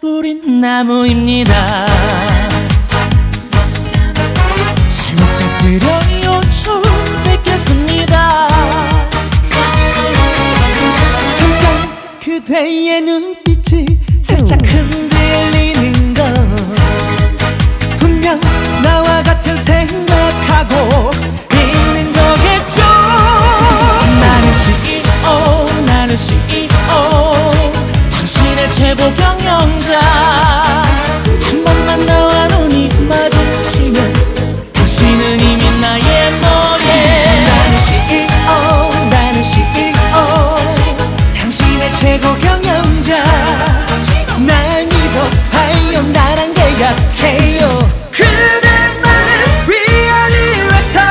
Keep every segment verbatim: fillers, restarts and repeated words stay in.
우린 나무입니다. 잘못 부탁드려요. 처음 뵙겠습니다. 잠깐 그대의 눈빛이 살짝 흔들리는 건 분명 나와 같은 생각하고 있는 거겠죠. 나는 씨이오, 나는 씨이오, 당신의 최고 경영자. 한 번만 나와 눈이 마주치면 당신은 이미 나의 노예. 나는 씨이오, 나는 씨이오, 당신의 최고 경영자. 날 믿어봐요, 나랑 계약해요. 그대만을 위한 이 회사.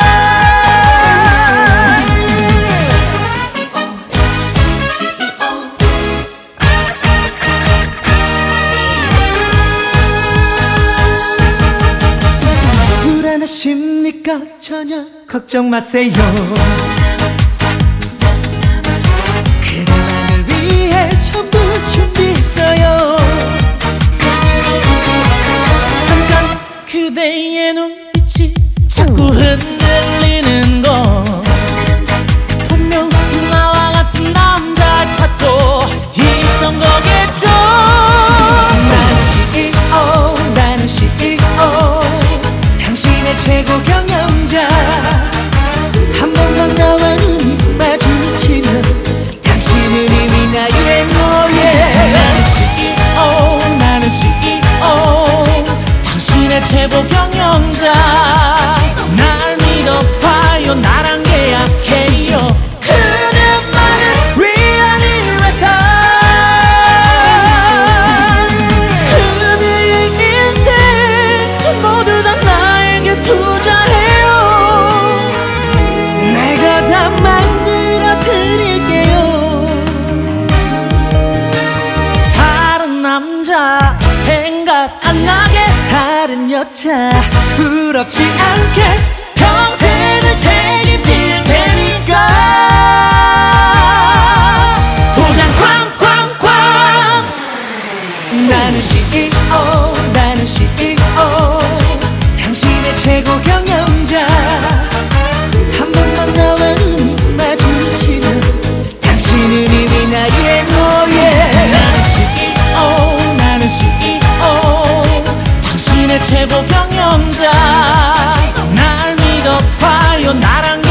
불안하십니까? 전혀 걱정 마세요. 그대만을 위해 전부 준비했어요. 잠깐 그대의 눈빛이 자꾸 흔들리는 건 분명 나와 같은 남자 찾고 있던 거겠죠. 나는 씨이오, 나는 씨이오, 당신의 최고 경영자. 한 번만 나와 눈이 마주치면 당신은 이미 나의 노예. 나는 씨이오, 나는 씨이오, 당신의 최고 경영자. 날 믿어봐요, 나랑 계약해요. 그대만을 위한 이 회사. 그대의 인생 모두 다 나에게 투자해요. 내가 다 만들어 드릴게요. 다른 남자 생각 안 나게, 다른 여자 부럽지 않게 평생을 책임질 테니까. 도장 쾅쾅쾅. 나는 씨이오, 나는 씨이오, 당신의 최고 경영자. 한 번만 나와 눈이 마주치면 당신은 이미 나의 노예. 나는 씨이오, 나는 씨이오, 당신의 최고 경영자. 날 믿어봐요, 나랑